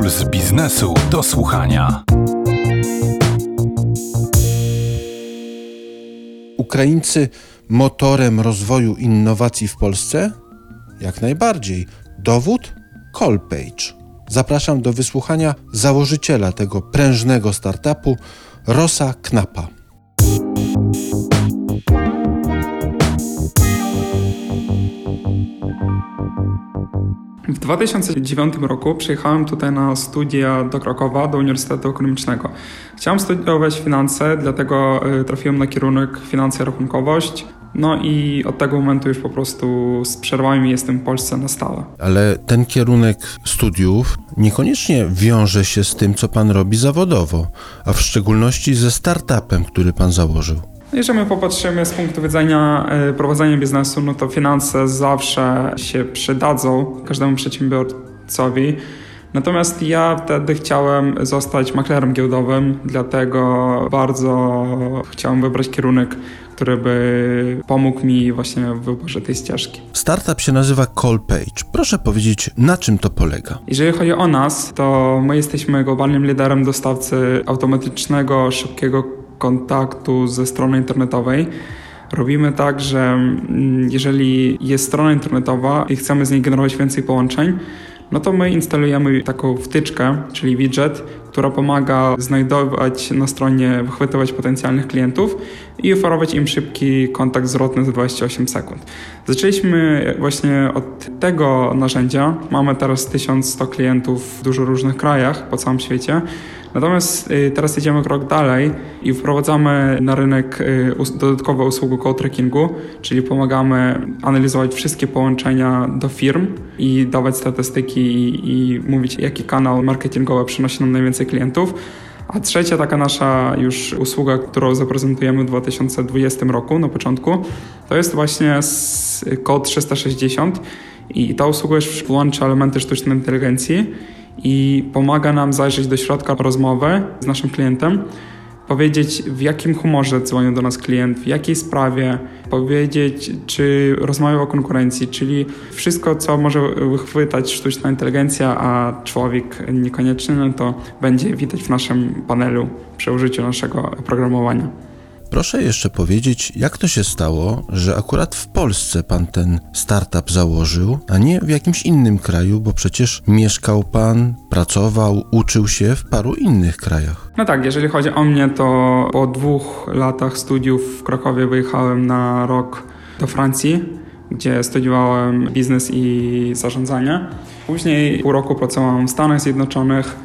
Puls biznesu do słuchania. Ukraińcy motorem rozwoju innowacji w Polsce? Jak najbardziej. Dowód? Callpage. Zapraszam do wysłuchania założyciela tego prężnego startupu, Rossa Knapa. W 2009 roku przyjechałem tutaj na studia do Krakowa, do Uniwersytetu Ekonomicznego. Chciałem studiować finanse, dlatego trafiłem na kierunek finanse i rachunkowość. No i od tego momentu już po prostu z przerwami jestem w Polsce na stałe. Ale ten kierunek studiów niekoniecznie wiąże się z tym, co pan robi zawodowo, a w szczególności ze startupem, który pan założył. Jeżeli my popatrzymy z punktu widzenia prowadzenia biznesu, no to finanse zawsze się przydadzą każdemu przedsiębiorcowi. Natomiast ja wtedy chciałem zostać maklerem giełdowym, dlatego bardzo chciałem wybrać kierunek, który by pomógł mi właśnie w wyborze tej ścieżki. Startup się nazywa Callpage. Proszę powiedzieć, na czym to polega? Jeżeli chodzi o nas, to my jesteśmy globalnym liderem dostawcy automatycznego, szybkiego kontaktu ze strony internetowej. Robimy tak, że jeżeli jest strona internetowa i chcemy z niej generować więcej połączeń, no to my instalujemy taką wtyczkę, czyli widget, która pomaga znajdować na stronie, wychwytywać potencjalnych klientów i oferować im szybki kontakt zwrotny za 28 sekund. Zaczęliśmy właśnie od tego narzędzia. Mamy teraz 1100 klientów w dużo różnych krajach po całym świecie. Natomiast teraz idziemy krok dalej i wprowadzamy na rynek dodatkową usługę call trackingu, czyli pomagamy analizować wszystkie połączenia do firm i dawać statystyki i mówić, jaki kanał marketingowy przynosi nam najwięcej klientów. A trzecia taka nasza już usługa, którą zaprezentujemy w 2020 roku na początku, to jest właśnie Call 360 i ta usługa już włącza elementy sztucznej inteligencji i pomaga nam zajrzeć do środka rozmowy z naszym klientem, powiedzieć, w jakim humorze dzwonił do nas klient, w jakiej sprawie, powiedzieć, czy rozmawiał o konkurencji, czyli wszystko, co może wychwytać sztuczna inteligencja, a człowiek niekoniecznie, no to będzie widać w naszym panelu przy użyciu naszego oprogramowania. Proszę jeszcze powiedzieć, jak to się stało, że akurat w Polsce pan ten startup założył, a nie w jakimś innym kraju, bo przecież mieszkał pan, pracował, uczył się w paru innych krajach. No tak, jeżeli chodzi o mnie, to po 2 latach studiów w Krakowie wyjechałem na rok do Francji, gdzie studiowałem biznes i zarządzanie. Później pół roku pracowałem w Stanach Zjednoczonych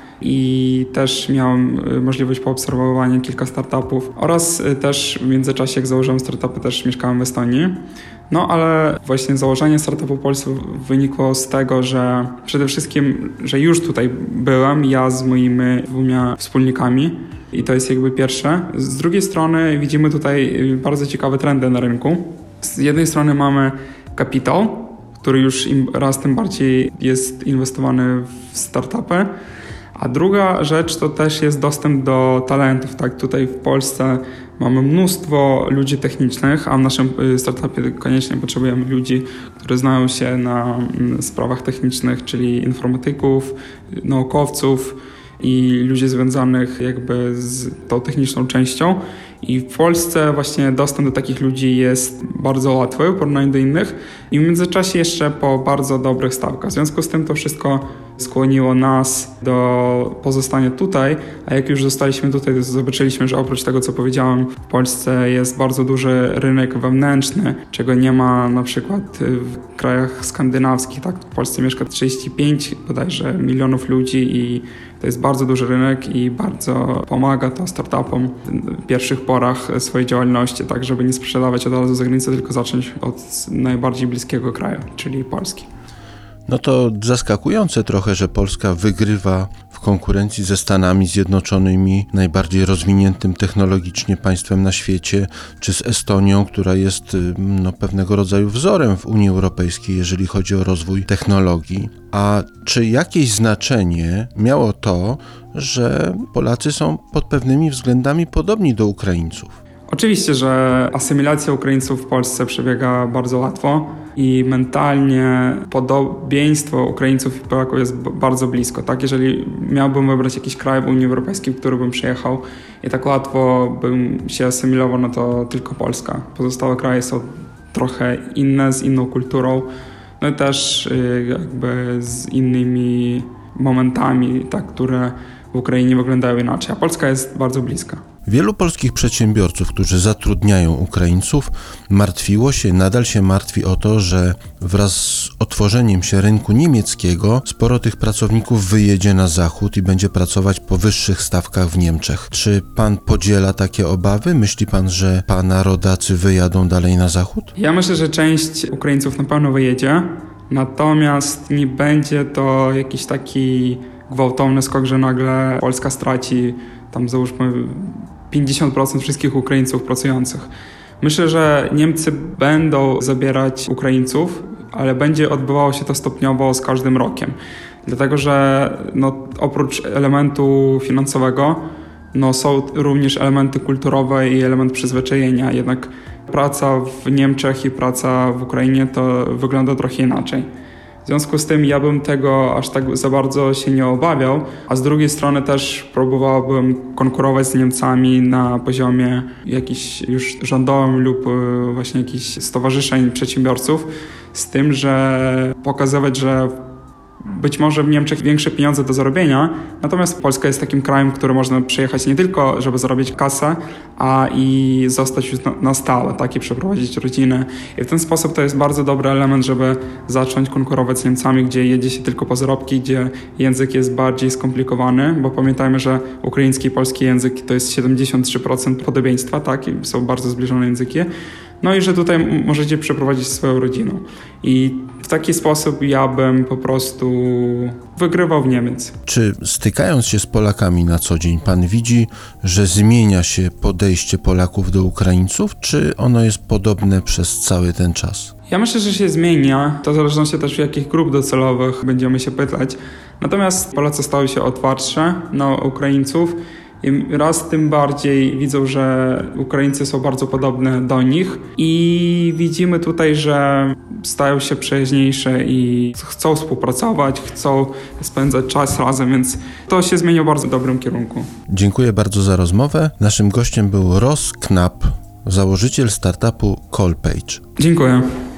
i też miałem możliwość poobserwowania kilka startupów oraz też w międzyczasie, jak założyłem startupy, też mieszkałem w Estonii. No ale właśnie założenie startupu w Polsce wynikło z tego, że przede wszystkim, że już tutaj byłem ja z moimi 2 wspólnikami i to jest jakby pierwsze. Z drugiej strony widzimy tutaj bardzo ciekawe trendy na rynku. Z jednej strony mamy kapitał, który już raz tym bardziej jest inwestowany w startupy. A druga rzecz to też jest dostęp do talentów. Tak, tutaj w Polsce mamy mnóstwo ludzi technicznych, a w naszym startupie koniecznie potrzebujemy ludzi, którzy znają się na sprawach technicznych, czyli informatyków, naukowców i ludzi związanych jakby z tą techniczną częścią. I w Polsce właśnie dostęp do takich ludzi jest bardzo łatwy w porównaniu do innych i w międzyczasie jeszcze po bardzo dobrych stawkach. W związku z tym to wszystko skłoniło nas do pozostania tutaj, a jak już zostaliśmy tutaj, to zobaczyliśmy, że oprócz tego, co powiedziałem, w Polsce jest bardzo duży rynek wewnętrzny, czego nie ma na przykład w krajach skandynawskich. Tak? W Polsce mieszka 35 bodajże milionów ludzi i to jest bardzo duży rynek i bardzo pomaga to startupom w pierwszych porach swojej działalności, tak żeby nie sprzedawać od razu za granicę, tylko zacząć od najbardziej bliskiego kraju, czyli Polski. No to zaskakujące trochę, że Polska wygrywa w konkurencji ze Stanami Zjednoczonymi, najbardziej rozwiniętym technologicznie państwem na świecie, czy z Estonią, która jest pewnego rodzaju wzorem w Unii Europejskiej, jeżeli chodzi o rozwój technologii. A czy jakieś znaczenie miało to, że Polacy są pod pewnymi względami podobni do Ukraińców? Oczywiście, że asymilacja Ukraińców w Polsce przebiega bardzo łatwo i mentalnie podobieństwo Ukraińców i Polaków jest bardzo blisko. Tak? Jeżeli miałbym wybrać jakiś kraj w Unii Europejskiej, w który bym przyjechał i tak łatwo bym się asymilował, no to tylko Polska. Pozostałe kraje są trochę inne, z inną kulturą, no i też jakby z innymi momentami, tak, które w Ukrainie wyglądają inaczej, a Polska jest bardzo bliska. Wielu polskich przedsiębiorców, którzy zatrudniają Ukraińców, martwiło się, nadal się martwi o to, że wraz z otworzeniem się rynku niemieckiego sporo tych pracowników wyjedzie na zachód i będzie pracować po wyższych stawkach w Niemczech. Czy pan podziela takie obawy? Myśli pan, że pana rodacy wyjadą dalej na zachód? Ja myślę, że część Ukraińców na pewno wyjedzie, natomiast nie będzie to jakiś taki gwałtowny skok, że nagle Polska straci tam załóżmy 50% wszystkich Ukraińców pracujących. Myślę, że Niemcy będą zabierać Ukraińców, ale będzie odbywało się to stopniowo z każdym rokiem. Dlatego, że oprócz elementu finansowego są również elementy kulturowe i element przyzwyczajenia. Jednak praca w Niemczech i praca w Ukrainie to wygląda trochę inaczej. W związku z tym ja bym tego aż tak za bardzo się nie obawiał, a z drugiej strony też próbowałbym konkurować z Niemcami na poziomie jakichś już rządowym lub właśnie jakichś stowarzyszeń przedsiębiorców, z tym, że pokazywać, że być może w Niemczech większe pieniądze do zarobienia, natomiast Polska jest takim krajem, który można przyjechać nie tylko, żeby zarobić kasę, a i zostać już na stałe, tak, i przeprowadzić rodzinę. I w ten sposób to jest bardzo dobry element, żeby zacząć konkurować z Niemcami, gdzie jedzie się tylko po zarobki, gdzie język jest bardziej skomplikowany, bo pamiętajmy, że ukraiński i polski język to jest 73% podobieństwa, tak, i są bardzo zbliżone języki. No i że tutaj możecie przeprowadzić swoją rodzinę. I w taki sposób ja bym po prostu wygrywał w Niemiec. Czy stykając się z Polakami na co dzień, pan widzi, że zmienia się podejście Polaków do Ukraińców, czy ono jest podobne przez cały ten czas? Ja myślę, że się zmienia. To w zależności też jakich grup docelowych będziemy się pytać. Natomiast Polacy stały się otwartsze na Ukraińców. I raz tym bardziej widzą, że Ukraińcy są bardzo podobne do nich i widzimy tutaj, że stają się przyjaźniejsze i chcą współpracować, chcą spędzać czas razem, więc to się zmienia w bardzo dobrym kierunku. Dziękuję bardzo za rozmowę. Naszym gościem był Ross Knapp, założyciel startupu Callpage. Dziękuję.